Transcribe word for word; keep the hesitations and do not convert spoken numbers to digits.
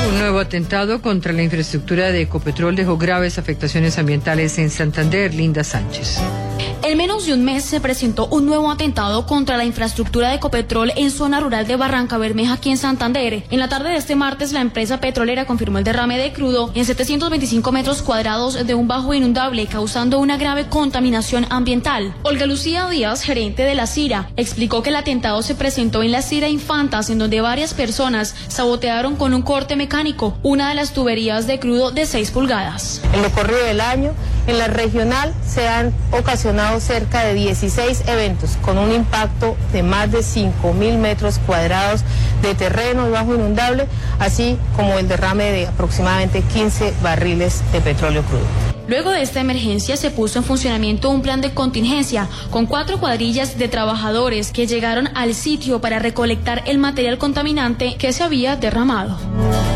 Un nuevo atentado contra la infraestructura de Ecopetrol dejó graves afectaciones ambientales en Santander. Linda Sánchez. En menos de un mes se presentó un nuevo atentado contra la infraestructura de Ecopetrol en zona rural de Barranca Bermeja, aquí en Santander. En la tarde de este martes, la empresa petrolera confirmó el derrame de crudo en setecientos veinticinco metros cuadrados de un bajo inundable, causando una grave contaminación ambiental. Olga Lucía Díaz, gerente de la CIRA, explicó que el atentado se presentó en la CIRA Infantas, en donde varias personas sabotearon con un corte mecánico una de las tuberías de crudo de seis pulgadas. En lo corrido del año, en la regional se han ocasionado cerca de dieciséis eventos con un impacto de más de cinco mil metros cuadrados de terreno y bajo inundable, así como el derrame de aproximadamente quince barriles de petróleo crudo. Luego de esta emergencia se puso en funcionamiento un plan de contingencia con cuatro cuadrillas de trabajadores que llegaron al sitio para recolectar el material contaminante que se había derramado.